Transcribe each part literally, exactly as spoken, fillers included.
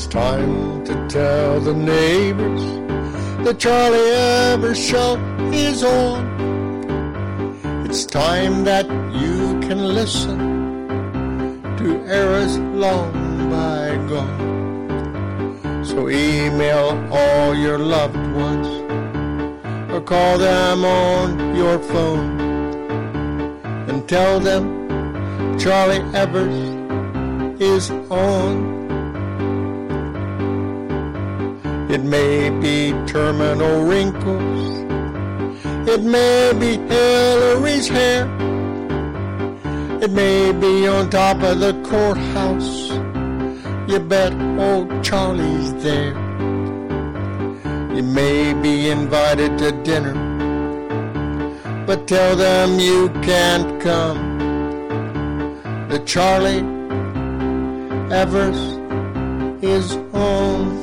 It's time to tell the neighbors that Charlie Evers Show is on. It's time that you can listen to eras long bygone. So email all your loved ones or call them on your phone and tell them Charlie Evers is on. It may be terminal wrinkles, it may be Hillary's hair, it may be on top of the courthouse. You bet old Charlie's there. You may be invited to dinner, but tell them you can't come. The Charlie Evers is on.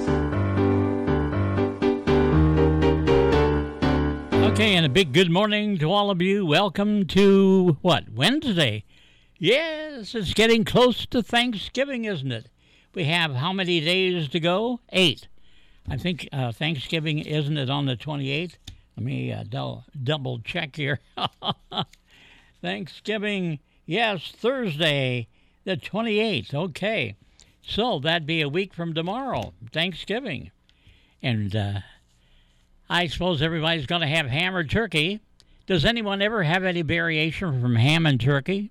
Okay, and a big good morning to all of you. Welcome to, what, Wednesday? Yes, it's getting close to Thanksgiving, isn't it? We have how many days to go? Eight. I think uh, Thanksgiving, isn't it on the twenty-eighth? Let me uh, do- double check here. Thanksgiving, yes, Thursday, the twenty-eighth. Okay, so that'd be a week from tomorrow, Thanksgiving. And uh, I suppose everybody's going to have ham or turkey. Does anyone ever have any variation from ham and turkey?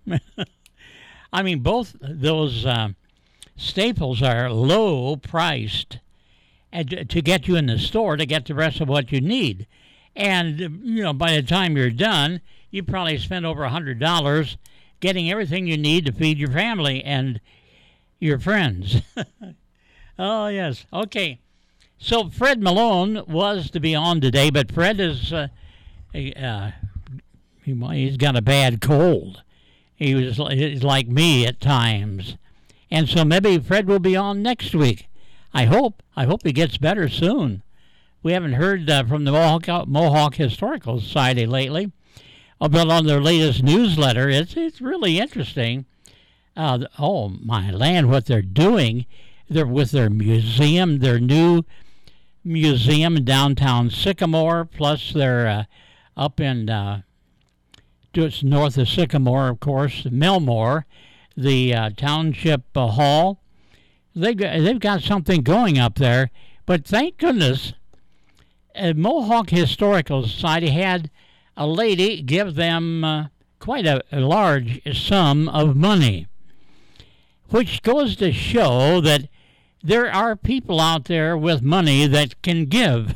I mean, both those uh, staples are low priced and to get you in the store to get the rest of what you need. And, you know, by the time you're done, you probably spend over one hundred dollars getting everything you need to feed your family and your friends. Oh, yes. Okay. So Fred Malone was to be on today, but Fred is, uh, uh, he, he's got a bad cold. He was he's like me at times. And so maybe Fred will be on next week. I hope. I hope he gets better soon. We haven't heard uh, from the Mohawk, Mohawk Historical Society lately, but on their latest newsletter, it's it's really interesting. Uh, oh, my land, what they're doing. They're with their museum, their new museum in downtown Sycamore, plus they're uh, up in uh, just north of Sycamore, of course, Millmore, the uh, Township uh, Hall. They've got, they've got something going up there, but thank goodness, uh, Mohawk Historical Society had a lady give them uh, quite a, a large sum of money, which goes to show that there are people out there with money that can give.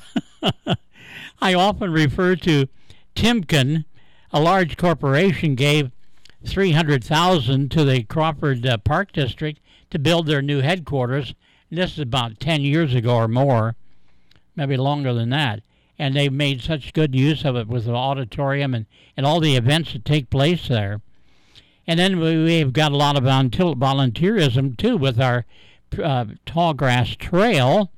I often refer to Timken. A large corporation gave three hundred thousand dollars to the Crawford uh, Park District to build their new headquarters. And this is about ten years ago or more, maybe longer than that. And they've made such good use of it with the auditorium and, and all the events that take place there. And then we, we've got a lot of volunteerism, too, with our uh, Tall Grass Trail.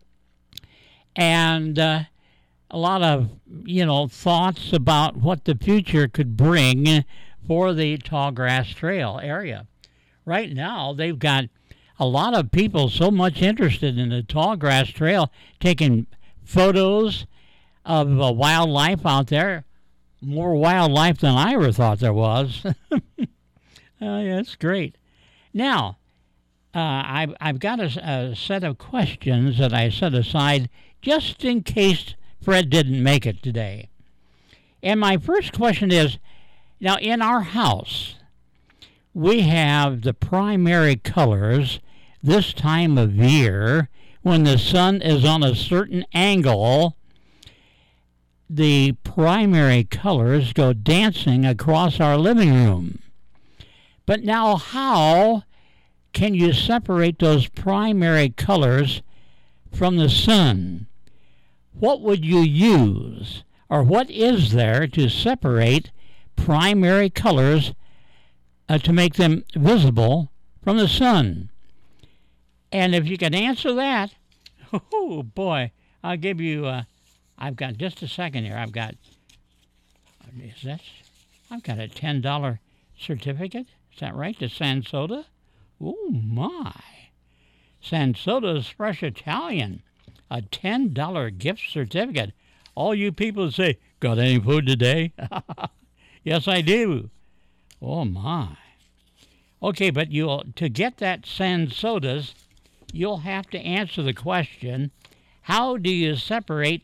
And uh, a lot of, you know, thoughts about what the future could bring for the Tall Grass Trail area. Right now, they've got a lot of people so much interested in the Tall Grass Trail, taking photos of uh, wildlife out there, more wildlife than I ever thought there was. Oh, yeah, it's great. Now, uh, I've, I've got a, a set of questions that I set aside just in case Fred didn't make it today. And my first question is, now in our house, we have the primary colors this time of year when the sun is on a certain angle. The primary colors go dancing across our living room. But now how can you separate those primary colors from the sun? What would you use, or what is there to separate primary colors uh, to make them visible from the sun? And if you can answer that, oh boy, I'll give you, uh, I've got just a second here, I've got, is that, I've got a ten dollar certificate, is that right, to Sansoda? Oh my. Sansoda's Fresh Italian, a ten dollar gift certificate. All you people say, got any food today? Yes, I do. Oh, my. Okay, but you'll to get that Sansoda's, you'll have to answer the question, how do you separate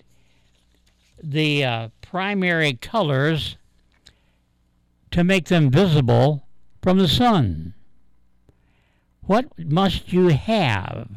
the uh, primary colors to make them visible from the sun? What must you have?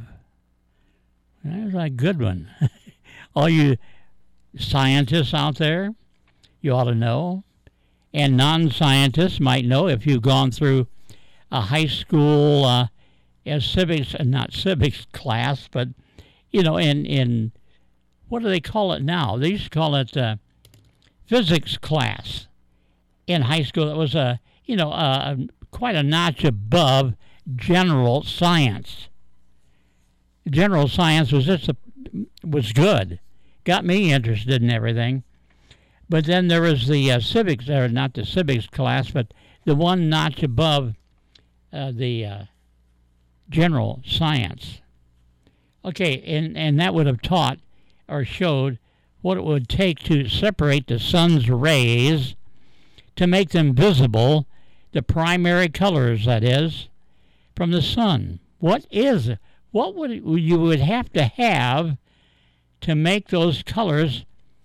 That's a good one. All you scientists out there, you ought to know. And non-scientists might know if you've gone through a high school uh, a civics, not civics class, but, you know, in, in what do they call it now? They used to call it uh, physics class in high school. It was, a, you know, a, quite a notch above general science. General science was just a, was good, got me interested in everything. But then there was the uh, civics, or not the civics class, but the one notch above uh, the uh, general science. Okay, and, and that would have taught or showed what it would take to separate the sun's rays to make them visible, the primary colors, that is, from the sun. What is, what would it, you would have to have to make those colors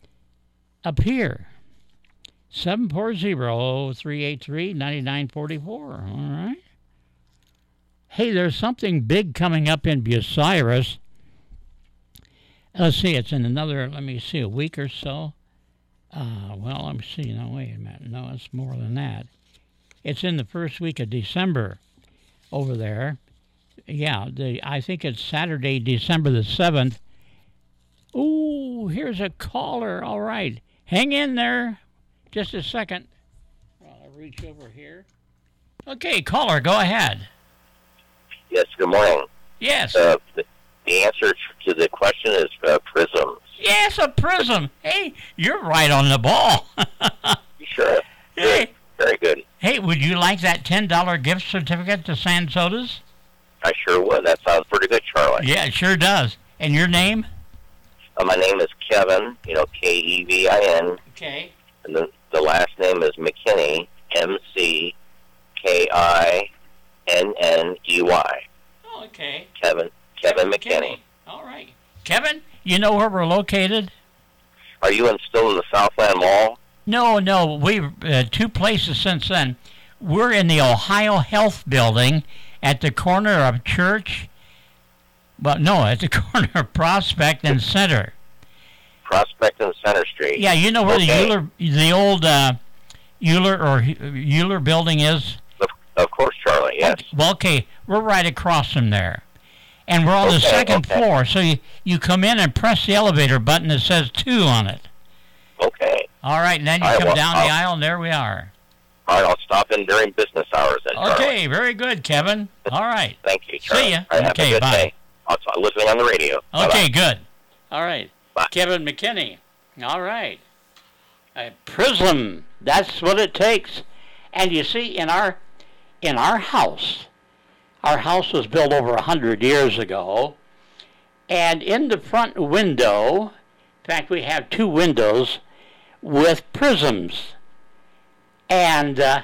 appear? seven four zero, three eight three, nine nine four four. All right. Hey, there's something big coming up in Bucyrus. Let's see, it's in another, let me see, a week or so. Uh, well, let me see. No, wait a minute. No, it's more than that. It's in the first week of December over there. Yeah, the I think it's Saturday, December the seventh. Ooh, here's a caller. All right. Hang in there. Just a second. I'll reach over here. Okay, caller, go ahead. Yes, good morning. Yes. Uh, the, the answer to the question is uh, prisms. Yes, a prism. Hey, you're right on the ball. Sure. Hey. Very good. Hey, would you like that ten dollar gift certificate to Sansoda's? I sure would. That sounds pretty good, Charlie. Yeah, it sure does. And your name? Uh, my name is Kevin, you know, K E V I N. Okay. And the, the last name is McKinney, M C K I N N E Y. Oh, okay. Kevin, Kevin McKinney. McKinney. All right. Kevin, you know where we're located? Are you in, still in the Southland Mall? No, no. We uh, two places since then. We're in the Ohio Health Building at the corner of Church. Well, no, at the corner of Prospect and Center. Prospect and Center Street. Yeah, you know where okay. the Euler, the old uh, Euler or Euler building is? Of, of course, Charlie, yes. Okay. Well, okay, we're right across from there. And we're on okay, the second okay. floor, so you, you come in and press the elevator button that says two on it. Okay. All right, and then you All right, come well, down I'll, the aisle, and there we are. All right, I'll stop in during business hours then, Charlie. Okay, very good, Kevin. All right. Thank you, Charlie. See ya. All right, have Okay, a good bye. day. I'll start listening on the radio. Okay, Bye-bye. good. All right. Bye. Kevin McKinney. All right. A prism. That's what it takes. And you see, in our in our house, our house was built over a hundred years ago, and in the front window, in fact, we have two windows with prisms, and uh,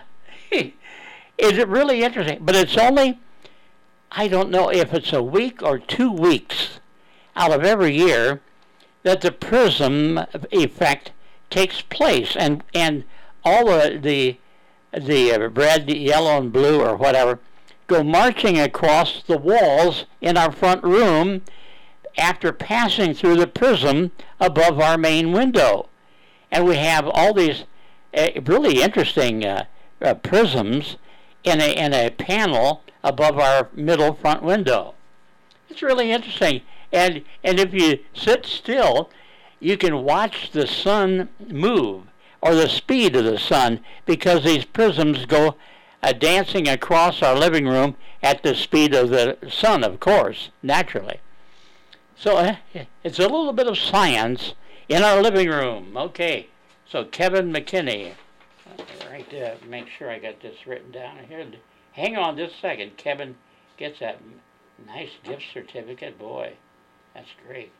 it's really interesting. But it's only, I don't know if it's a week or two weeks out of every year that the prism effect takes place, and and all the the, the red, yellow, and blue or whatever go marching across the walls in our front room after passing through the prism above our main window. And we have all these uh, really interesting uh, uh, prisms in a in a panel above our middle front window. It's really interesting. And and if you sit still, you can watch the sun move, or the speed of the sun, because these prisms go uh, dancing across our living room at the speed of the sun, of course, naturally. So uh, it's a little bit of science in our living room. Okay, so Kevin McKinney. Right, uh, make sure I got this written down here. Hang on just a second. Kevin gets that Nice gift certificate, boy. That's great.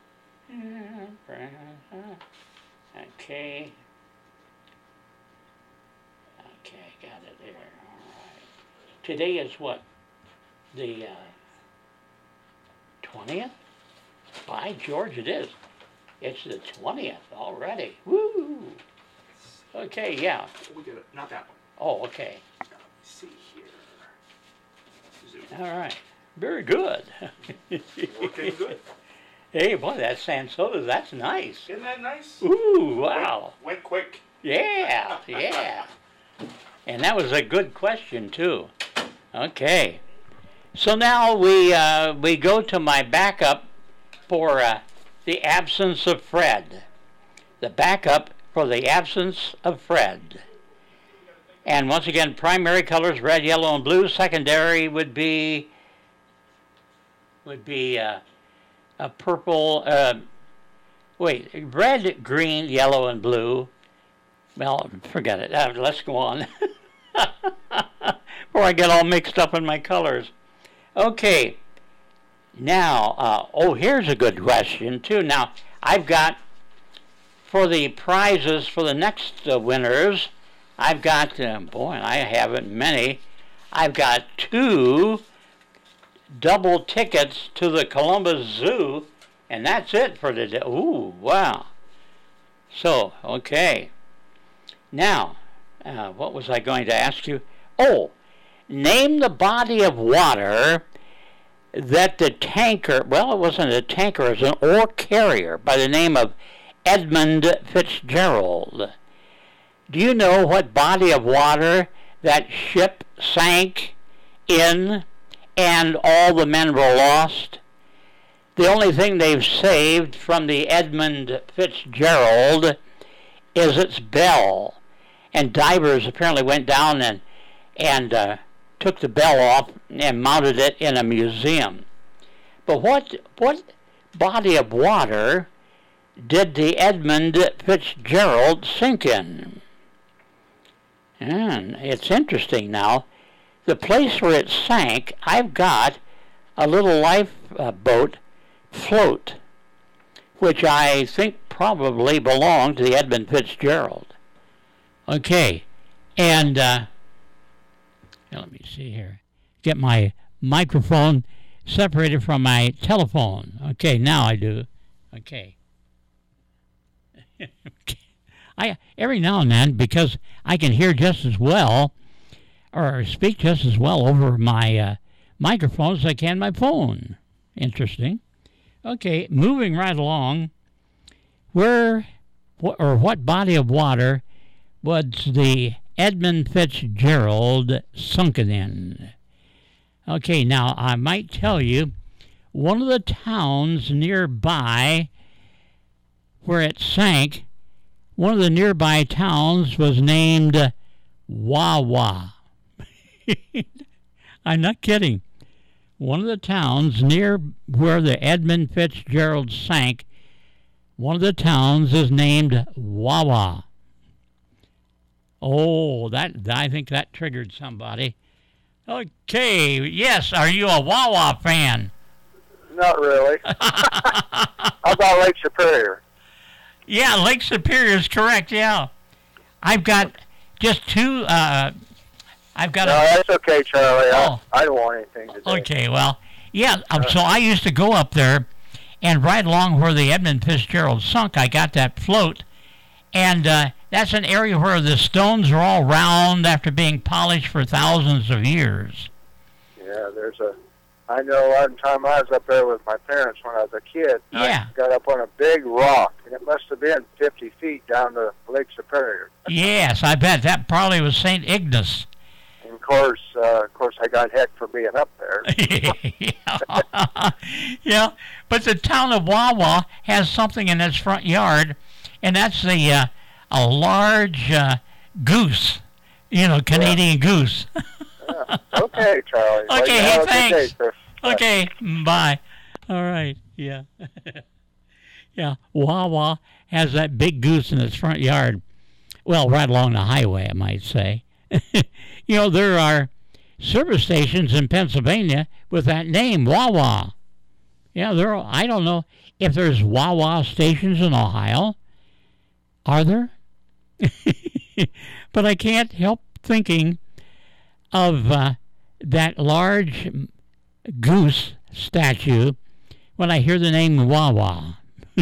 Okay. Okay, got it there. All right. Today is what? The uh, twentieth? By George, it is. It's the twentieth already. Woo! Okay, yeah. We get it. Not that one. Oh, okay. Now, let me see here. Zoom. All right. Very good. Working good. Hey, boy, that San Soda, that's nice. Isn't that nice? Ooh, wow. Went, went quick. Yeah, yeah. And that was a good question, too. Okay. So now we uh, we go to my backup for uh, the absence of Fred. The backup for the absence of Fred. And once again, primary colors, red, yellow, and blue. Secondary would be would be uh, a purple, uh, wait, red, green, yellow, and blue. Well, forget it. Uh, let's go on. Before I get all mixed up in my colors. Okay. Now, uh, oh, here's a good question, too. Now, I've got, for the prizes for the next uh, winners, I've got, uh, boy, I haven't many. I've got two double tickets to the Columbus Zoo, and that's it for today. Ooh, wow. So, okay. Now, uh, what was I going to ask you? Oh, name the body of water that the tanker, well, it wasn't a tanker, it was an ore carrier by the name of Edmund Fitzgerald. Do you know what body of water that ship sank in and all the men were lost? The only thing they've saved from the Edmund Fitzgerald is its bell. And divers apparently went down and and uh, took the bell off and mounted it in a museum. But what what body of water did the Edmund Fitzgerald sink in? And it's interesting now. The place where it sank, I've got a little lifeboat float, which I think probably belonged to the Edmund Fitzgerald. Okay, and uh, let me see here. Get my microphone separated from my telephone. Okay, now I do. Okay. I every now and then, because I can hear just as well or speak just as well over my uh, microphone as I can my phone. Interesting. Okay, moving right along. Where wh- or what body of water was the Edmund Fitzgerald sunken in? Okay, now I might tell you, one of the towns nearby where it sank, one of the nearby towns was named Wawa. I'm not kidding. One of the towns near where the Edmund Fitzgerald sank, one of the towns is named Wawa. Oh, that I think that triggered somebody. Okay, yes, are you a Wawa fan? Not really. How about Lake Superior? Yeah, Lake Superior is correct, yeah. I've got just two, uh, I've got no, a... that's okay, Charlie. Oh. I, I don't want anything to do. Okay, well, yeah, um, so I used to go up there, and right along where the Edmund Fitzgerald sunk, I got that float, and uh, that's an area where the stones are all round after being polished for thousands of years. Yeah, there's a... I know one time I was up there with my parents when I was a kid. Yeah. I got up on a big rock, and it must have been fifty feet down to Lake Superior. Yes, I bet. That probably was Saint Ignace. And of course, uh, of course, I got hecked for being up there. yeah. yeah, but the town of Wawa has something in its front yard, and that's the uh, a large uh, goose, you know, Canadian yeah. goose. yeah. Okay, Charlie. Okay, well, hey, thanks. Day, okay, bye. All right, yeah. yeah, Wawa has that big goose in its front yard. Well, right along the highway, I might say. you know, there are service stations in Pennsylvania with that name, Wawa. Yeah, there are, I don't know if there's Wawa stations in Ohio. Are there? But I can't help thinking of uh, that large goose statue when I hear the name Wawa.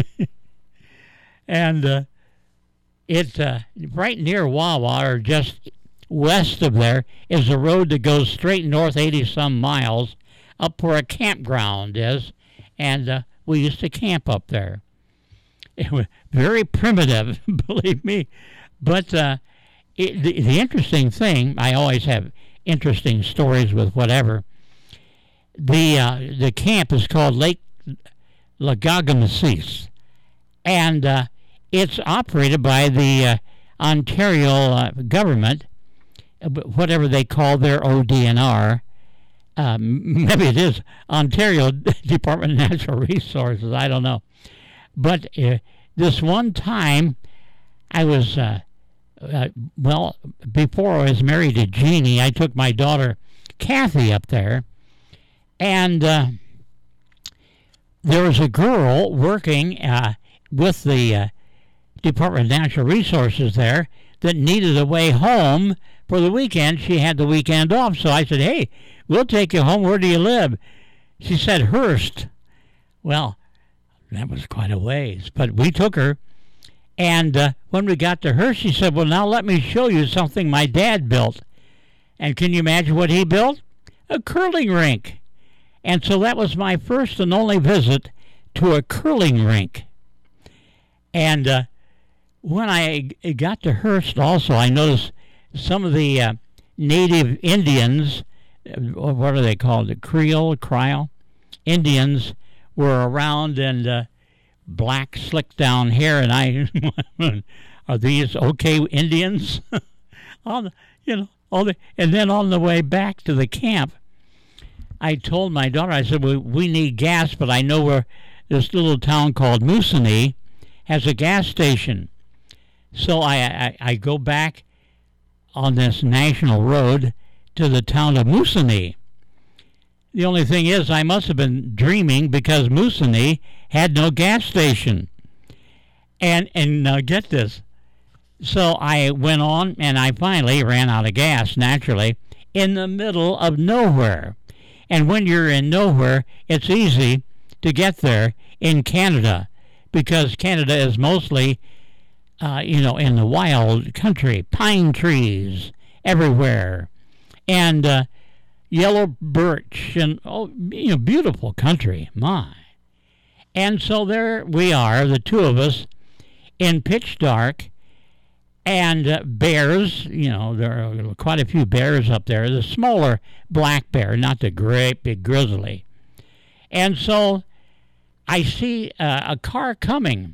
And uh, it uh, right near Wawa, or just west of there, is a road that goes straight north eighty-some miles up where a campground is, and uh, we used to camp up there. It was very primitive, believe me. But uh, it, the, the interesting thing, I always have interesting stories with whatever. The uh, the camp is called Lake Lagagamasis, and uh, it's operated by the uh, Ontario uh, government, whatever they call their O D N R. Um, maybe it is Ontario Department of Natural Resources. I don't know. But uh, this one time, I was, uh, uh, well, before I was married to Jeannie, I took my daughter Kathy up there, and uh, there was a girl working uh, with the uh, Department of Natural Resources there that needed a way home for the weekend. She had the weekend off, so I said, hey, we'll take you home. Where do you live? She said, Hearst. Well, that was quite a ways, but we took her, and uh, when we got to Hearst, she said, well, now let me show you something my dad built. And can you imagine what he built? A curling rink. And so that was my first and only visit to a curling rink. And uh, when I got to Hearst also, I noticed some of the uh, native Indians, what are they called, the Creole, Creole Indians, were around, and uh, black slick down hair, and I, are these okay Indians? on the, you know, all the, and then on the way back to the camp, I told my daughter, I said, well, we need gas, but I know where this little town called Moosonee has a gas station. So I, I, I go back on this national road to the town of Moosonee. The only thing is, I must have been dreaming, because Moosonee had no gas station. And, and now get this. So I went on, and I finally ran out of gas, naturally, in the middle of nowhere. And when you're in nowhere, it's easy to get there in Canada, because Canada is mostly, uh, you know, in the wild country, pine trees everywhere, and uh, yellow birch, and, oh, you know, beautiful country, my. And so there we are, the two of us, in pitch dark, and uh, bears, you know, there are quite a few bears up there, the smaller black bear, not the great big grizzly. And so I see uh, a car coming,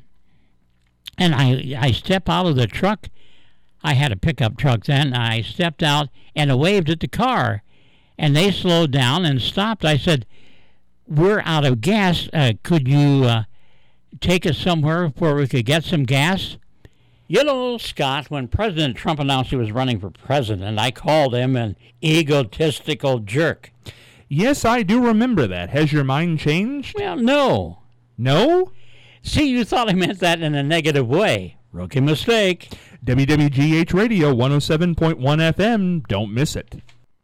and I, I step out of the truck. I had a pickup truck then. I stepped out and I waved at the car, and they slowed down and stopped. I said, we're out of gas. Uh, could you uh, take us somewhere where we could get some gas? You know, Scott, when President Trump announced he was running for president, I called him an egotistical jerk. Yes, I do remember that. Has your mind changed? Well, no. No? See, you thought I meant that in a negative way. Rookie mistake. W W G H Radio one oh seven point one F M. Don't miss it.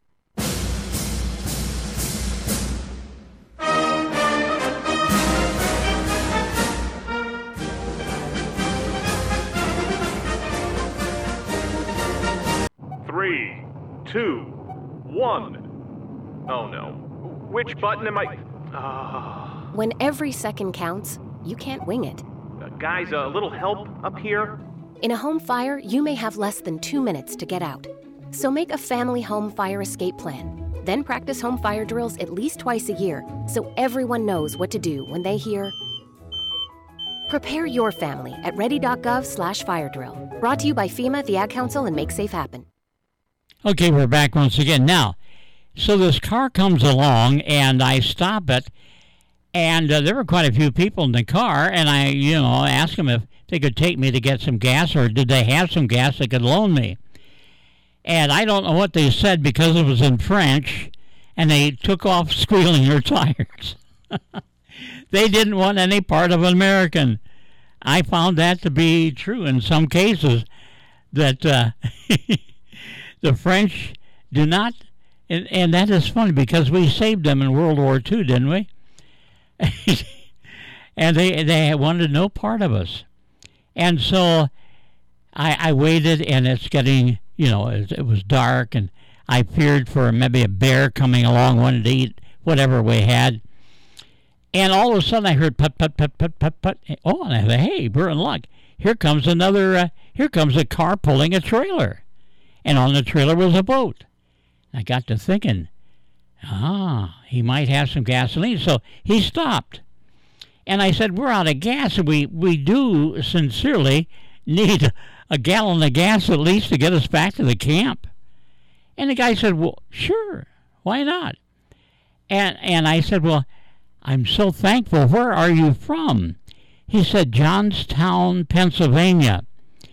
Three, two, one. Oh no. Which button am I? Uh, when every second counts, you can't wing it. uh, guys, a little help up here? In a home fire, you may have less than two minutes to get out. So make a family home fire escape plan. Then practice home fire drills at least twice a year so everyone knows what to do when they hear. Prepare your family at ready.gov slash fire drill. Brought to you by FEMA, the Ad Council, and Make Safe Happen. Okay, we're back once again. Now, so this car comes along, and I stop it, and uh, there were quite a few people in the car, and I, you know, asked them if they could take me to get some gas, or did they have some gas they could loan me. And I don't know what they said because it was in French, and they took off squealing their tires. They didn't want any part of an American. I found that to be true in some cases, that uh, the French do not, and, and that is funny because we saved them in World War Two, didn't we? And they, they wanted no part of us. And so I, I waited, and it's getting, you know, it, it was dark, and I feared for maybe a bear coming along, wanted to eat whatever we had. And all of a sudden I heard put, put, put, put, put, put. Oh, and I thought, hey, we're in luck. Here comes another, uh, here comes a car pulling a trailer. And on the trailer was a boat. I got to thinking, ah, he might have some gasoline. So he stopped. And I said, we're out of gas, and we, we do sincerely need a, a gallon of gas at least to get us back to the camp. And the guy said, well, sure, why not? And and I said, well, I'm so thankful. Where are you from? He said, Johnstown, Pennsylvania.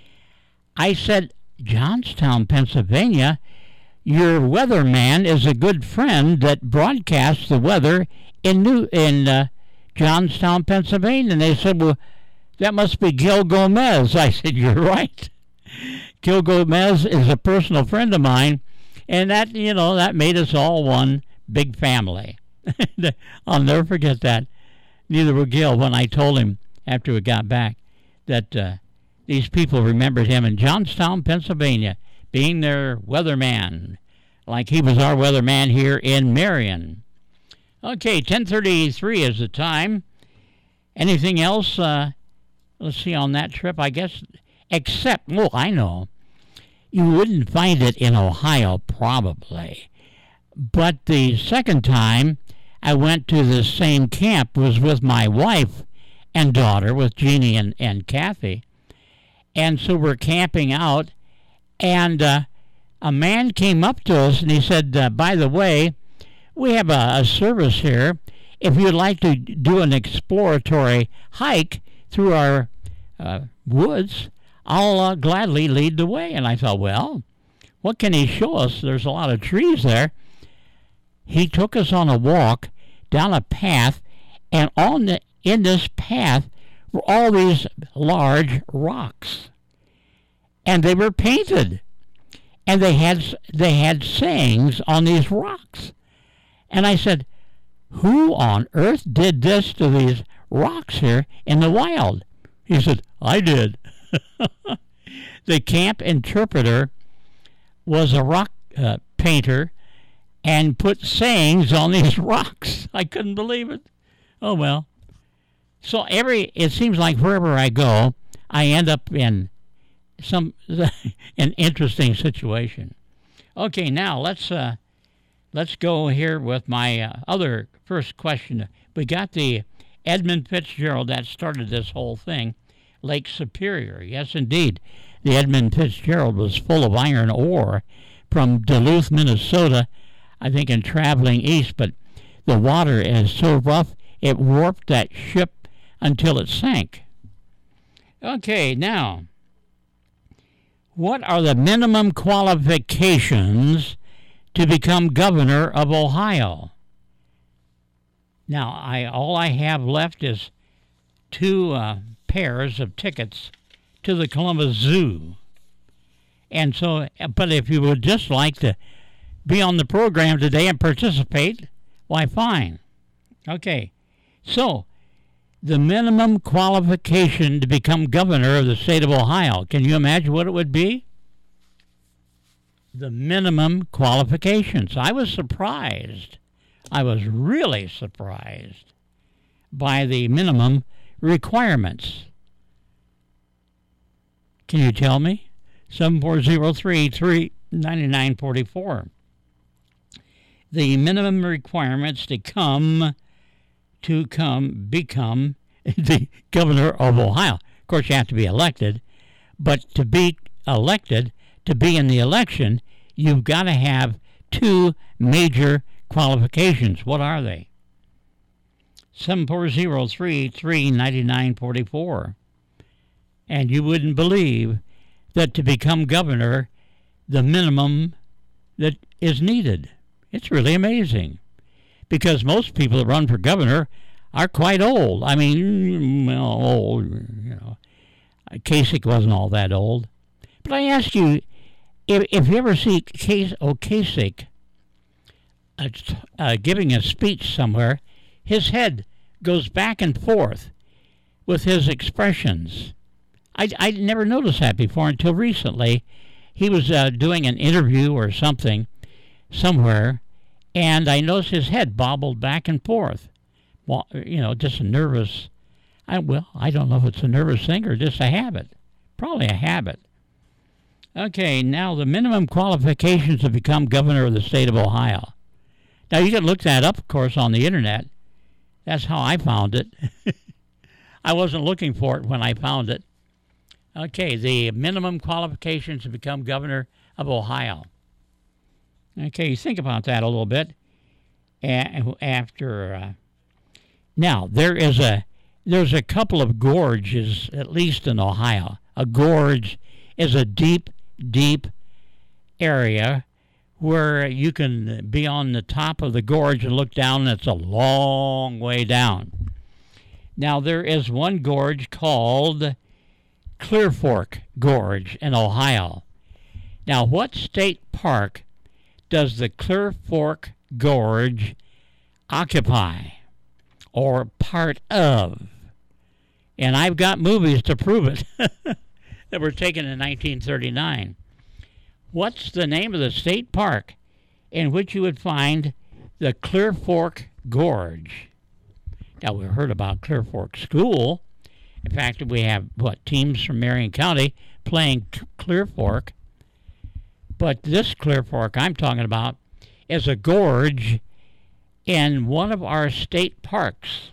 I said, Johnstown, Pennsylvania? Your weatherman is a good friend that broadcasts the weather in New in uh, Johnstown, Pennsylvania. And they said, well, that must be Gil Gomez. I said, you're right. Gil Gomez is a personal friend of mine. And that, you know, that made us all one big family. I'll never forget that. Neither will Gil when I told him after we got back that uh, these people remembered him in Johnstown, Pennsylvania, being their weatherman, like he was our weatherman here in Marion. Okay, ten thirty-three is the time. Anything else, uh, let's see, on that trip, I guess, except, oh, I know. You wouldn't find it in Ohio, probably. But the second time I went to the same camp was with my wife and daughter, with Jeannie and, and Kathy. And so we're camping out, and uh, a man came up to us, and he said, uh, by the way, we have a, a service here. If you'd like to do an exploratory hike through our uh, woods, I'll uh, gladly lead the way. And I thought, well, what can he show us? There's a lot of trees there. He took us on a walk down a path, and on the, in this path were all these large rocks. And they were painted. And they had they had sayings on these rocks. And I said, who on earth did this to these rocks here in the wild? He said, I did. The camp interpreter was a rock uh, painter and put sayings on these rocks. I couldn't believe it. Oh, well. So every it seems like wherever I go, I end up in some an interesting situation. Okay, now let's uh, let's go here with my uh, other first question. We got the Edmund Fitzgerald that started this whole thing, Lake Superior. Yes, indeed. The Edmund Fitzgerald was full of iron ore from Duluth, Minnesota, I think, in traveling east, but the water is so rough it warped that ship until it sank. Okay, now, what are the minimum qualifications to become governor of Ohio? Now, I all I have left is two uh, pairs of tickets to the Columbus Zoo. And so, but if you would just like to be on the program today and participate, why, fine. Okay, so the minimum qualification to become governor of the state of Ohio, can you imagine what it would be? The minimum qualifications. I was surprised. I was really surprised by the minimum requirements. Can you tell me? seven four zero three, three nine nine four four. The minimum requirements to come, to come, become the governor of Ohio. Of course, you have to be elected, but to be elected, to be in the election, you've got to have two major qualifications. What are they? seven four zero three, three nine nine four four. And you wouldn't believe that to become governor, the minimum that is needed. It's really amazing, because most people that run for governor are quite old. I mean, well, old, you know. Kasich wasn't all that old. But I ask you, if, if you ever see Kas- oh, Kasich uh, uh, giving a speech somewhere, his head goes back and forth with his expressions. I, I never noticed that before until recently. He was uh, doing an interview or something somewhere, and I noticed his head bobbled back and forth. Well, you know, just a nervous, I, well, I don't know if it's a nervous thing or just a habit. Probably a habit. Okay, now the minimum qualifications to become governor of the state of Ohio. Now, you can look that up, of course, on the internet. That's how I found it. I wasn't looking for it when I found it. Okay, the minimum qualifications to become governor of Ohio. Okay, think about that a little bit. After uh, now, there is a there's a couple of gorges, at least in Ohio. A gorge is a deep, deep area where you can be on the top of the gorge and look down, and it's a long way down. Now, there is one gorge called Clear Fork Gorge in Ohio. Now, what state park does the Clear Fork Gorge occupy or part of? And I've got movies to prove it that were taken in nineteen thirty-nine. What's the name of the state park in which you would find the Clear Fork Gorge? Now, we heard about Clear Fork School. In fact, we have, what, teams from Marion County playing Clear Fork. But this Clear Fork I'm talking about is a gorge in one of our state parks.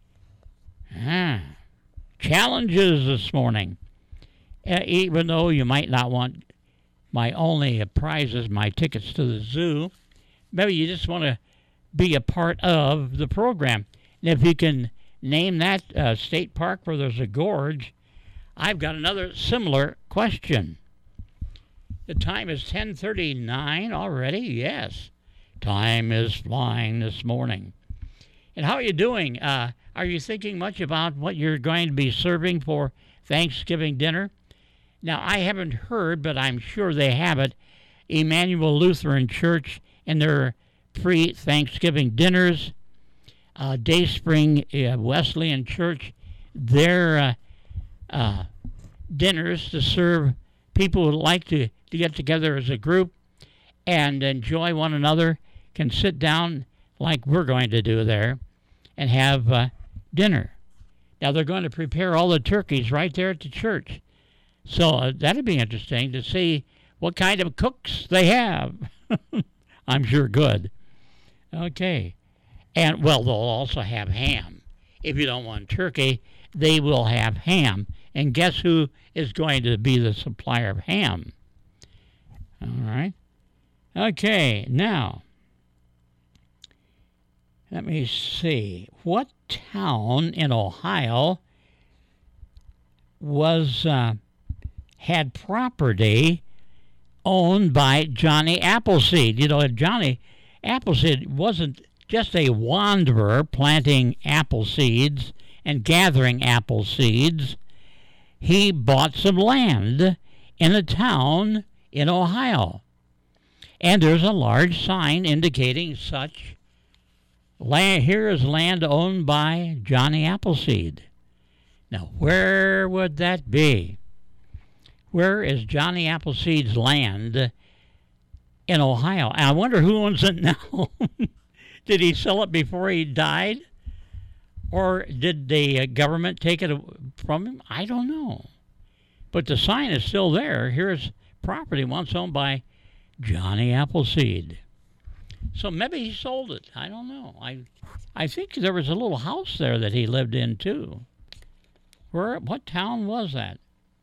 Ah, challenges this morning. Uh, even though you might not want my only prizes, my tickets to the zoo, maybe you just want to be a part of the program. And if you can name that uh, state park where there's a gorge, I've got another similar question. The time is ten thirty-nine already. Yes, time is flying this morning. And how are you doing? Uh, are you thinking much about what you're going to be serving for Thanksgiving dinner? Now, I haven't heard, but I'm sure they have it, Emmanuel Lutheran Church and their pre-Thanksgiving dinners, uh, Dayspring uh, Wesleyan Church, their uh, uh, dinners to serve people who like to, to get together as a group and enjoy one another, can sit down like we're going to do there and have uh, dinner. Now, they're going to prepare all the turkeys right there at the church. So uh, that'd be interesting to see what kind of cooks they have. I'm sure good. Okay. And, well, they'll also have ham. If you don't want turkey, they will have ham. And guess who is going to be the supplier of ham? All right. Okay, now, let me see. What town in Ohio was... Uh, had property owned by Johnny Appleseed? You know, Johnny Appleseed wasn't just a wanderer planting apple seeds and gathering apple seeds. He bought some land in a town in Ohio. And there's a large sign indicating such land. Here is land owned by Johnny Appleseed. Now, where would that be? Where is Johnny Appleseed's land in Ohio? I wonder who owns it now. Did he sell it before he died? Or did the government take it from him? I don't know. But the sign is still there. Here's property once owned by Johnny Appleseed. So maybe he sold it. I don't know. I I think there was a little house there that he lived in, too. Where? What town was that?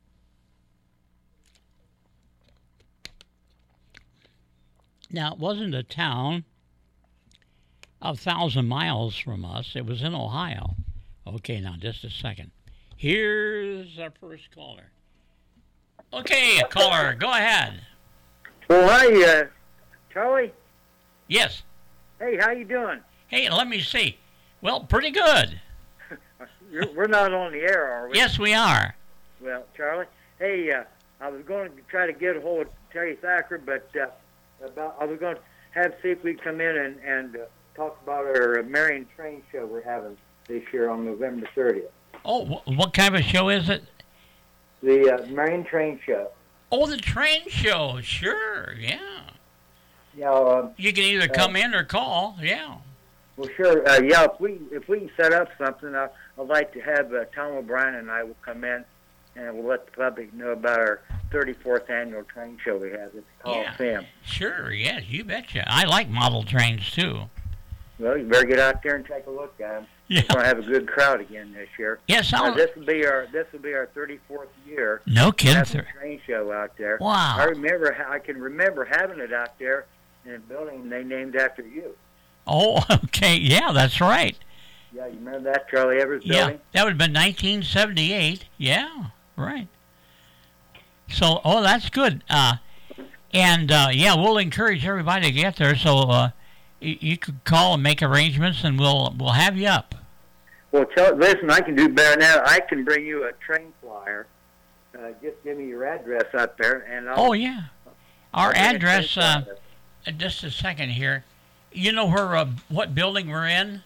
Now, it wasn't a town a thousand miles from us. It was in Ohio. Okay, now, just a second. Here's our first caller. Okay, caller, go ahead. Well, hi, uh, Charlie. Yes. Hey, how you doing? Hey, let me see. Well, pretty good. You're, we're not on the air, are we? Yes, we are. Well, Charlie, hey, uh, I was going to try to get a hold of Terry Thacker, but uh, about I was going to have see if we could come in and, and uh, talk about our Marion Train show we're having this year on November thirtieth. Oh, wh- what kind of show is it? The uh, Marion Train show. Oh, the train show. Sure, yeah. Yeah. Uh, you can either come uh, in or call. Yeah. Well, sure. Uh, yeah, if we if we can set up something, I, I'd like to have uh, Tom O'Brien and I will come in, and we'll let the public know about our thirty-fourth annual train show we have at the Coliseum. Yeah. Sure. Yes, you betcha. I like model trains too. Well, you better get out there and take a look at them. Yeah. We're gonna have a good crowd again this year. Yes, I'll... uh, this will be our this will be our thirty-fourth year. No kidding. Having a train show out there. Wow. I remember. I can remember having it out there in a building they named after you. Oh, okay. Yeah, that's right. Yeah, you remember that, Charlie Evers building? Yeah, that would have been nineteen seventy-eight. Yeah, right. So, oh, that's good. Uh, and, uh, yeah, we'll encourage everybody to get there. So uh, you, you could call and make arrangements, and we'll we'll have you up. Well, tell, listen, I can do better now. I can bring you a train flyer. Uh, just give me your address up there. and I'll, Oh, yeah. Our address, uh, just a second here. You know where uh, what building we're in?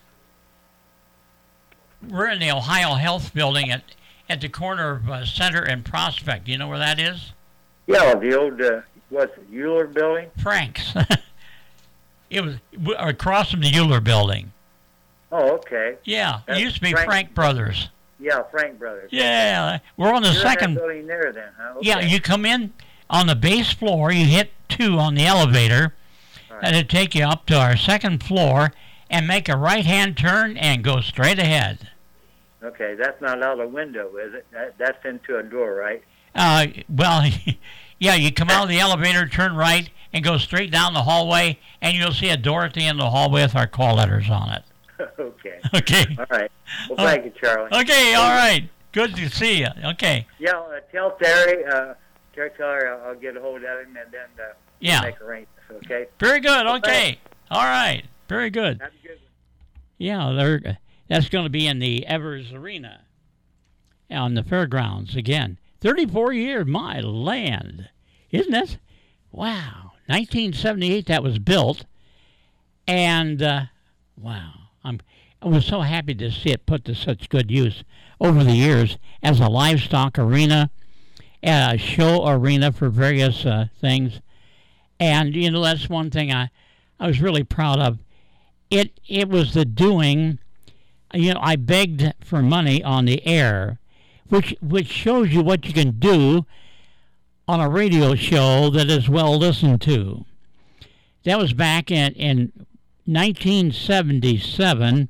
We're in the Ohio Health Building at, at the corner of uh, Center and Prospect. Do you know where that is? Yeah, the old, uh, what's it, Euler Building? Frank's. It was across from the Euler Building. Oh, okay. Yeah, That's it used to be Frank, Frank Brothers. Yeah, Frank Brothers. Yeah, we're on the You're second. in that building there, then, huh? Okay. Yeah, you come in on the base floor, you hit two on the elevator, right. and it'll take you up to our second floor, and make a right-hand turn and go straight ahead. Okay, that's not out a window, is it? That, that's into a door, right? Uh, well, yeah, you come out of the elevator, turn right, and go straight down the hallway, and you'll see a door at the end of the hallway with our call letters on it. Okay. Okay. All right. Well, thank you, Charlie. Okay, all right. Good to see you. Okay. Yeah, uh, tell Terry, uh, Terry Keller, I'll, I'll get a hold of him and then uh, yeah. make arrangements, okay? Very good. Okay. All right. Very good. Have a good one. Yeah, they're, that's going to be in the Evers Arena on the fairgrounds again. thirty-four years, my land. Isn't it? Wow. nineteen seventy-eight that was built. And, uh, wow. I'm, I was so happy to see it put to such good use over the years as a livestock arena, a show arena for various uh, things. And, you know, that's one thing I, I was really proud of. It it was the doing, you know, I begged for money on the air, which which shows you what you can do on a radio show that is well listened to. That was back in, in nineteen seventy-seven.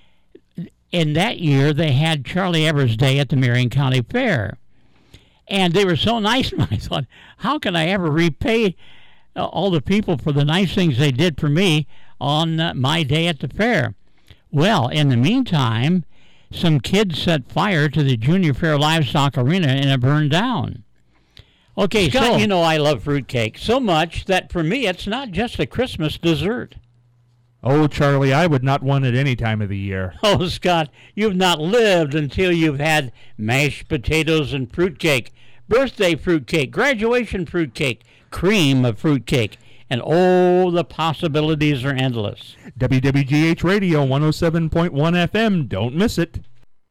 In that year, they had Charlie Evers Day at the Marion County Fair. And they were so nice, and I thought, how can I ever repay uh, all the people for the nice things they did for me on uh, my day at the fair? Well, in the meantime, some kids set fire to the Junior Fair Livestock Arena, and it burned down. Okay, Scott, so you know I love fruitcake so much that for me it's not just a Christmas dessert. Oh, Charlie, I would not want it any time of the year. Oh, Scott, you've not lived until you've had mashed potatoes and fruitcake, birthday fruitcake, graduation fruitcake, cream of fruitcake, and oh, the possibilities are endless. W W G H Radio one oh seven point one F M, don't miss it.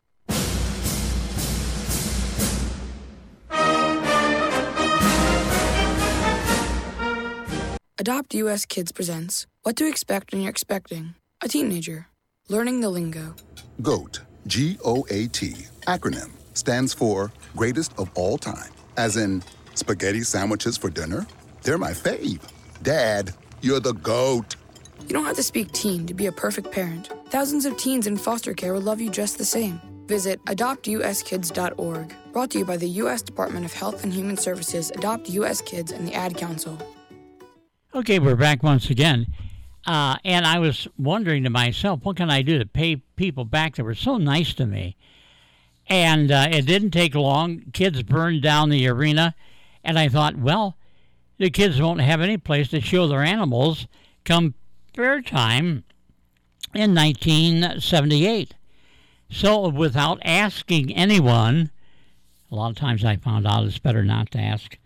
Adopt U S Kids presents What to Expect When You're Expecting a Teenager. Learning the Lingo. GOAT, G O A T, acronym, stands for Greatest of All Time. As in, spaghetti sandwiches for dinner? They're my fave. Dad, you're the GOAT. You don't have to speak teen to be a perfect parent. Thousands of teens in foster care will love you just the same. Visit adopt u s kids dot org. Brought to you by the U S Department of Health and Human Services, Adopt U S Kids, and the Ad Council. Okay, we're back once again. Uh, and I was wondering to myself, what can I do to pay people back that were so nice to me? And uh, it didn't take long. Kids burned down the arena. And I thought, well, the kids won't have any place to show their animals come fair time in nineteen seventy-eight. So without asking anyone, a lot of times I found out it's better not to ask.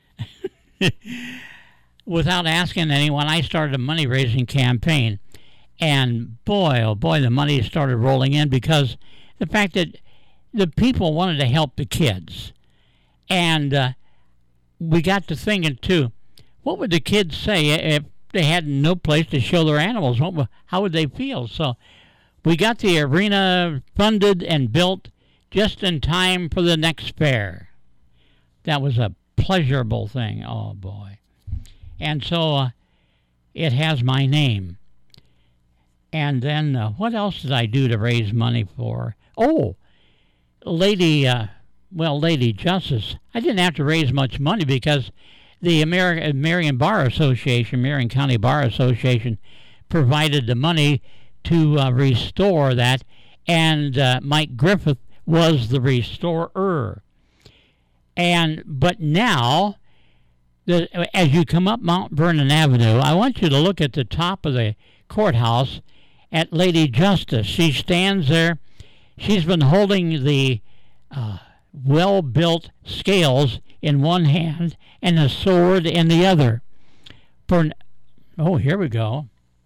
Without asking anyone, I started a money-raising campaign. And boy, oh boy, the money started rolling in because the fact that the people wanted to help the kids. And uh, we got to thinking, too, what would the kids say if they had no place to show their animals? What would, how would they feel? So we got the arena funded and built just in time for the next fair. That was a pleasurable thing. Oh, boy. And so uh, it has my name. And then uh, what else did I do to raise money for? Oh, Lady, uh, well, Lady Justice. I didn't have to raise much money because the Ameri- Marion Bar Association, Marion County Bar Association, provided the money to uh, restore that, and uh, Mike Griffith was the restorer. And but now, the, as you come up Mount Vernon Avenue, I want you to look at the top of the courthouse at Lady Justice. She stands there. She's been holding the uh, well-built scales in one hand and a sword in the other. For oh, here we go.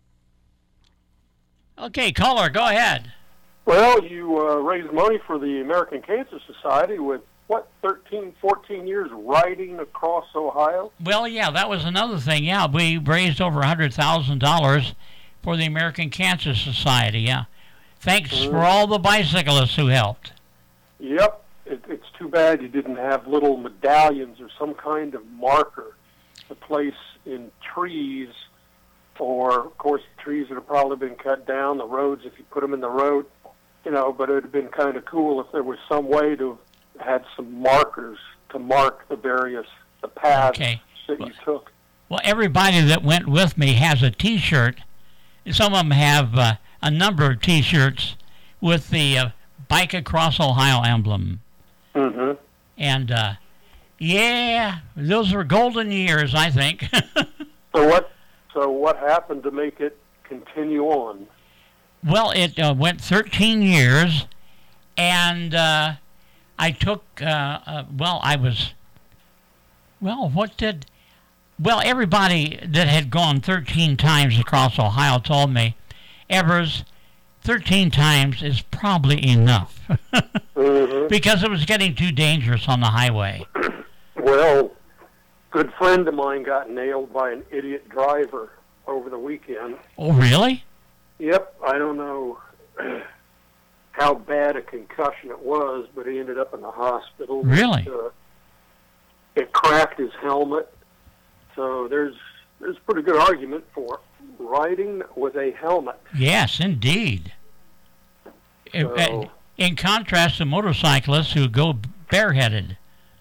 Okay, caller, go ahead. Well, you uh, raised money for the American Cancer Society with, what, thirteen, fourteen years riding across Ohio? Well, yeah, that was another thing. Yeah, we raised over one hundred thousand dollars for the American Cancer Society, yeah. Thanks mm. for all the bicyclists who helped. Yep. It, it's too bad you didn't have little medallions or some kind of marker to place in trees, or, of course, trees that have probably been cut down, the roads, if you put them in the road, you know, but it would have been kind of cool if there was some way to have had some markers to mark the various the paths okay. that well, you took. Well, everybody that went with me has a T-shirt. Some of them have uh, a number of T-shirts with the uh, Bike Across Ohio emblem. Mm-hmm. And, uh, yeah, those were golden years, I think. so what So what happened to make it continue on? Well, it uh, went thirteen years, and uh, I took, uh, uh, well, I was, well, what did... Well, everybody that had gone thirteen times across Ohio told me, Evers, thirteen times is probably enough. mm-hmm. Because it was getting too dangerous on the highway. Well, a good friend of mine got nailed by an idiot driver over the weekend. Oh, really? Yep. I don't know how bad a concussion it was, but he ended up in the hospital. Really? It, uh, it cracked his helmet. So there's there's a pretty good argument for riding with a helmet. Yes, indeed. So, in contrast to motorcyclists who go bareheaded.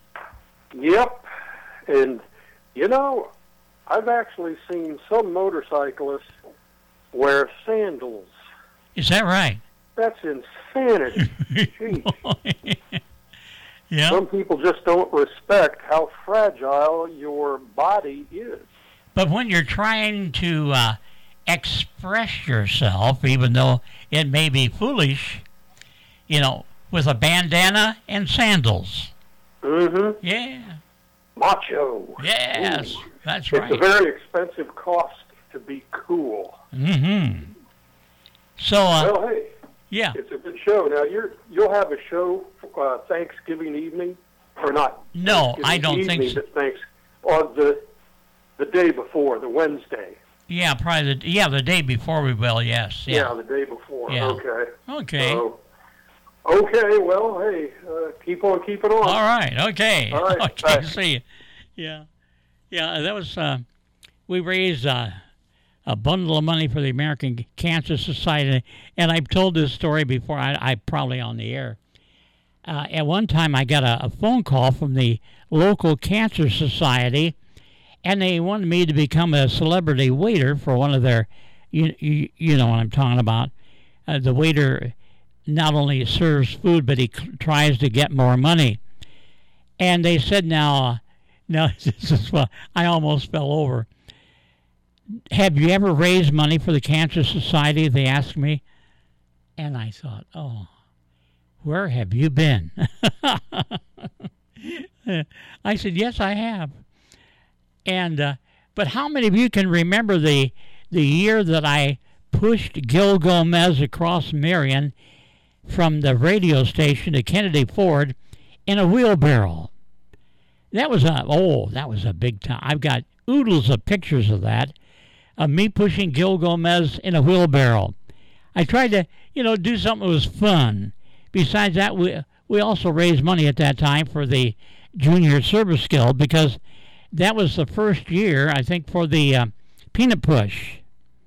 Yep. And, you know, I've actually seen some motorcyclists wear sandals. Is that right? That's insanity. Jeez. Yeah. Some people just don't respect how fragile your body is. But when you're trying to uh, express yourself, even though it may be foolish, you know, with a bandana and sandals. Mm-hmm. Yeah. Macho. Yes, Ooh. That's it's right. It's a very expensive cost to be cool. Mm-hmm. So, uh, well, hey. Yeah. It's a good show. Now, you're, you'll have a show uh, Thanksgiving evening, or not? No, I don't evening, think so. But thanks, or the, the day before, the Wednesday. Yeah, probably the, yeah, the day before we will, yes. Yeah, yeah the day before. Yeah. Okay. Okay. So, okay, well, hey, uh, keep on keeping on. All right, okay. All right, okay, bye. see you. Yeah. Yeah, that was, uh, we raised uh, a bundle of money for the American Cancer Society, and I've told this story before, I, I probably on the air. Uh, at one time, I got a, a phone call from the local Cancer Society, and they wanted me to become a celebrity waiter for one of their, you, you, you know what I'm talking about. Uh, the waiter not only serves food, but he c- tries to get more money. And they said, now, No, this is what I almost fell over. Have you ever raised money for the Cancer Society? They asked me. And I thought, oh, where have you been? I said, yes, I have. And uh, but how many of you can remember the the year that I pushed Gil Gomez across Marion from the radio station to Kennedy Ford in a wheelbarrow? That was a oh, that was a big time. I've got oodles of pictures of that, of me pushing Gil Gomez in a wheelbarrow. I tried to, you know, do something that was fun. Besides that, we we also raised money at that time for the Junior Service Guild because that was the first year, I think, for the uh, Peanut Push.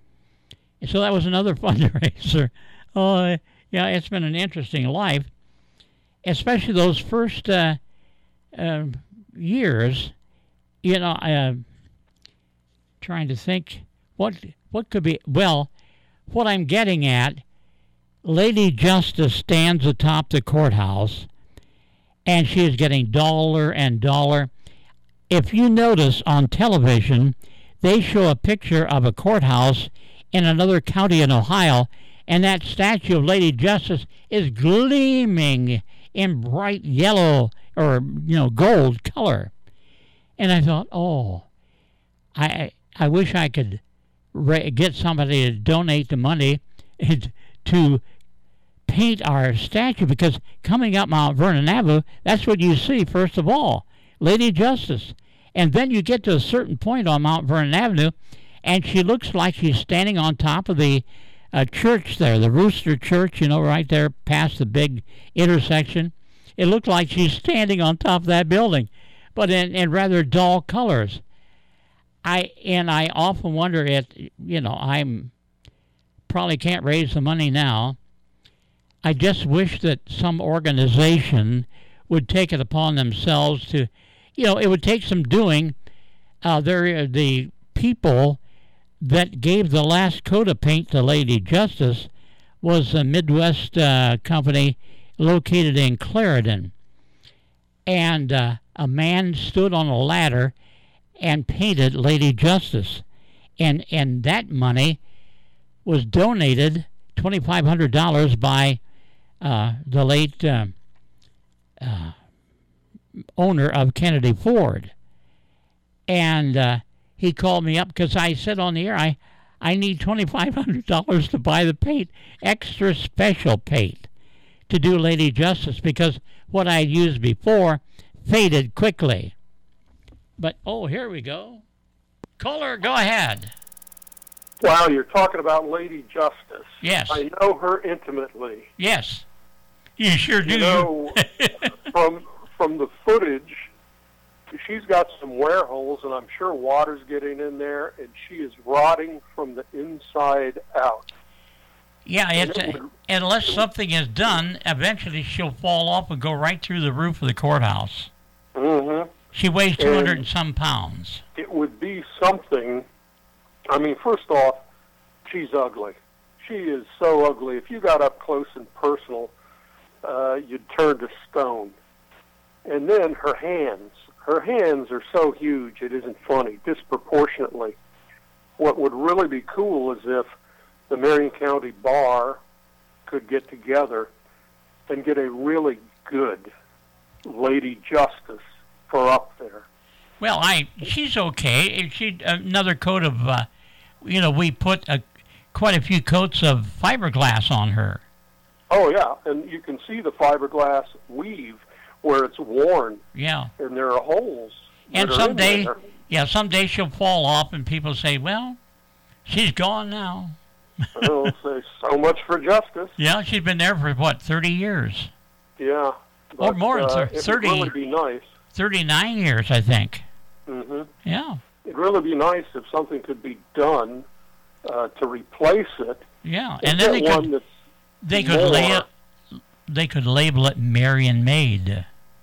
So that was another fundraiser. Oh, yeah, it's been an interesting life, especially those first uh, uh, years. You know, uh, trying to think what what could be. Well, what I'm getting at, Lady Justice stands atop the courthouse, and she is getting dollar and dollar. If you notice on television, they show a picture of a courthouse in another county in Ohio, and that statue of Lady Justice is gleaming in bright yellow or, you know, gold color. And I thought, oh, I I wish I could ra- get somebody to donate the money to paint our statue, because coming up Mount Vernon Avenue, that's what you see first of all, Lady Justice. And then you get to a certain point on Mount Vernon Avenue, and she looks like she's standing on top of the uh, church there, the Rooster Church, you know, right there past the big intersection. It looked like she's standing on top of that building, but in, in rather dull colors. I and I often wonder if, you know, I'm probably can't raise the money now. I just wish that some organization would take it upon themselves to, you know, it would take some doing. Uh, there, the people that gave the last coat of paint to Lady Justice was a Midwest uh, company located in Clarendon. And uh, a man stood on a ladder and painted Lady Justice. And, and that money was donated, twenty-five hundred dollars, by uh, the late uh, uh, owner of Kennedy Ford. And uh, he called me up because I said on the air, I, I need twenty-five hundred dollars to buy the paint, extra special paint, to do Lady Justice, because what I used before faded quickly. But, oh, here we go. Caller, go ahead. Wow, you're talking about Lady Justice. Yes. I know her intimately. Yes. You sure do. You know, from from the footage, she's got some wear holes, and I'm sure water's getting in there, and she is rotting from the inside out. Yeah, it's, it would, unless something is done, eventually she'll fall off and go right through the roof of the courthouse. Mm-hmm. She weighs two hundred and and some pounds. It would be something. I mean, first off, she's ugly. She is so ugly. If you got up close and personal, uh, you'd turn to stone. And then her hands. Her hands are so huge, it isn't funny, disproportionately. What would really be cool is if the Marion County Bar could get together and get a really good Lady Justice for up there. Well, I she's okay. She another coat of, uh, you know, we put a, quite a few coats of fiberglass on her. Oh, yeah, and you can see the fiberglass weave where it's worn. Yeah. And there are holes. And someday, yeah, someday she'll fall off and people say, well, she's gone now. They'll say, so much for justice. Yeah, she's been there for, what, thirty years? Yeah. Or But, more, uh, thirty. it would really be nice. thirty-nine years, I think. Mm-hmm. Yeah. It'd really be nice if something could be done uh, to replace it. Yeah, and, and then they get one could, that's they could more. lay it, they could label it Marion Made.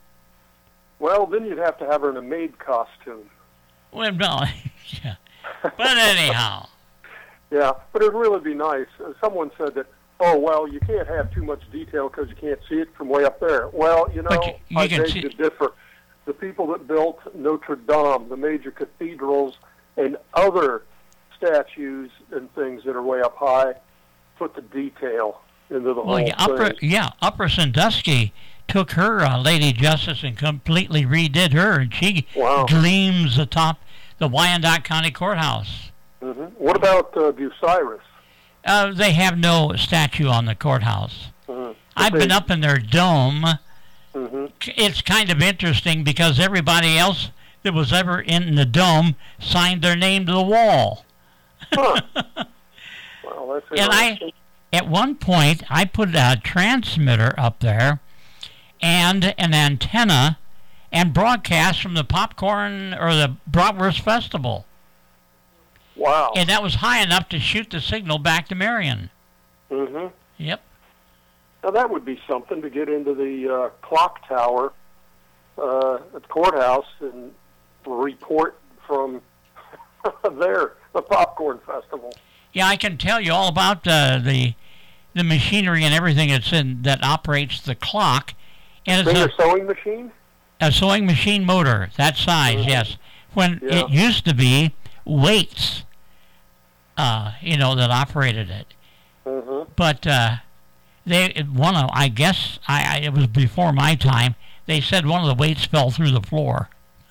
Well, then you'd have to have her in a maid costume. Well, no, yeah. But anyhow. Yeah, but it'd really be nice. Uh, someone said that, oh, well, you can't have too much detail because you can't see it from way up there. Well, you know, But you- you I can beg see- to differ. the people that built Notre Dame, the major cathedrals, and other statues and things that are way up high, put the detail into the well, whole yeah, Upper, thing. yeah, Upper Sandusky took her uh, Lady Justice and completely redid her, and she Wow. gleams atop the Wyandotte County Courthouse. hmm What about uh, Bucyrus? Uh, they have no statue on the courthouse. Mm-hmm. I've been up in their dome. Mm-hmm. It's kind of interesting because everybody else that was ever in the dome signed their name to the wall. Huh. Well, that's And I, interesting. at one point, I put a transmitter up there and an antenna and broadcast from the popcorn or the Bratwurst Festival. Wow. And that was high enough to shoot the signal back to Marion. Mm-hmm. Yep. Now that would be something to get into the uh, clock tower uh, at the courthouse and report from there, the popcorn festival. Yeah, I can tell you all about uh, the the machinery and everything that's in that operates the clock. And it's Bring a, your sewing machine? a sewing machine motor that size. Mhm. Yes. When Yeah. it used to be weights, uh, you know, that operated it. Mm-hmm. But uh, they one of I guess I, I it was before my time. They said one of the weights fell through the floor.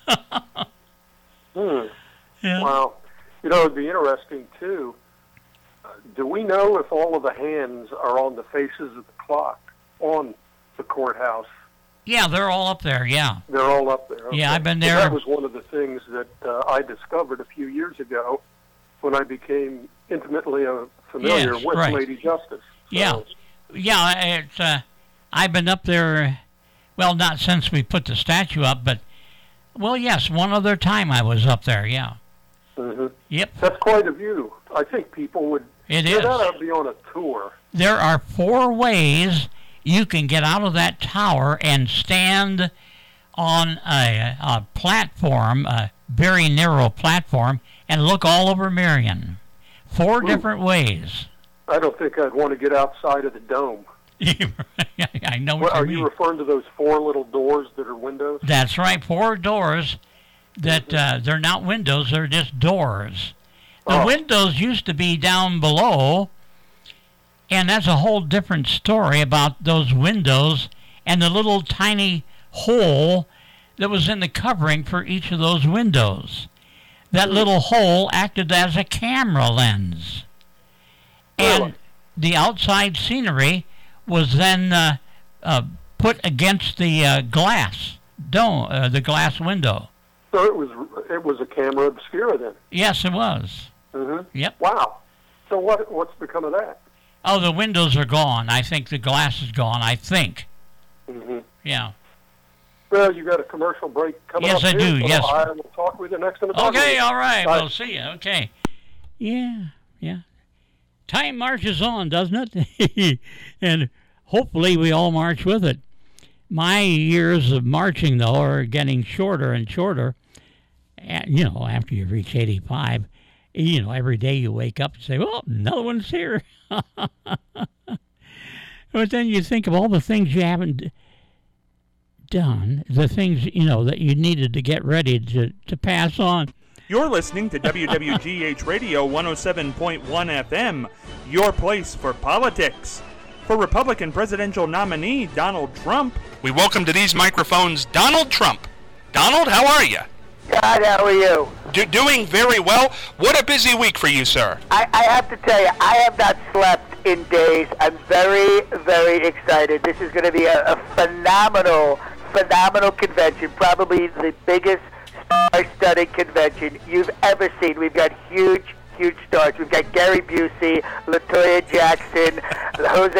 Hmm. Yeah. Wow. You know, it'd be interesting, too. Uh, do we know if all of the hands are on the faces of the clock on the courthouse? Yeah, they're all up there. Yeah. They're all up there. Yeah, I've been So there. that was one of the things that uh, I discovered a few years ago when I became intimately uh, familiar Yes, with right. Lady Justice. Yeah, yeah. It's uh, I've been up there. Well, not since we put the statue up, but well, yes, one other time I was up there. Yeah. Mm-hmm. Yep. That's quite a view. I think people would. It yeah, is. That ought to be on a tour. There are four ways you can get out of that tower and stand on a, a platform, a very narrow platform, and look all over Marion. Four Ooh. different ways. I don't think I'd want to get outside of the dome. I know What, what you are mean. you referring to those four little doors that are windows? That's right, four doors that uh, they're not windows, they're just doors. The Oh. windows used to be down below, and that's a whole different story about those windows and the little tiny hole that was in the covering for each of those windows. That little hole acted as a camera lens. And Really? the outside scenery was then uh, uh, put against the uh, glass dome, uh, the glass window. So it was it was a camera obscura then. Yes, it was. Mm-hmm. Yep. Wow. So what what's become of that? Oh, the windows are gone. I think the glass is gone. I think. Mm-hmm. Yeah. Well, you got a commercial break coming Yes, up I here, do, so yes. I will talk with you next in the talk Okay, radio. all right. Bye. We'll see you. Okay. Yeah, yeah. Time marches on, doesn't it? And hopefully we all march with it. My years of marching, though, are getting shorter and shorter. And, you know, after you reach eighty-five, you know, every day you wake up and say, well, another one's here. But then you think of all the things you haven't d- done, the things, you know, that you needed to get ready to, to pass on. You're listening to W W G H Radio one oh seven point one F M, your place for politics. For Republican presidential nominee Donald Trump, we welcome to these microphones Donald Trump. Donald, how are you? God, how are you? Do- doing very well. What a busy week for you, sir. I, I have to tell you, I have not slept in days. I'm very, very excited. This is going to be a, a phenomenal, phenomenal convention, probably the biggest star-studded convention you've ever seen. We've got huge, huge stars. We've got Gary Busey, LaToya Jackson, Jose